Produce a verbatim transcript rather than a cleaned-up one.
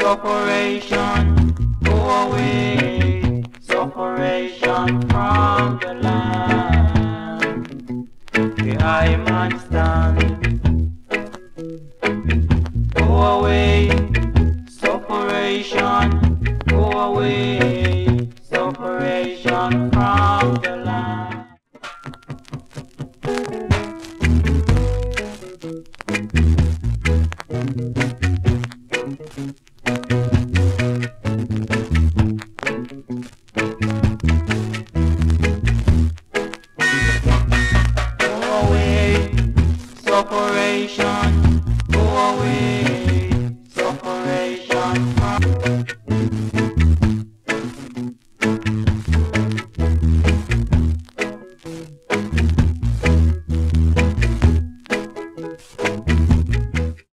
Separation, go away. Separation from the land. The I man stand. Go away.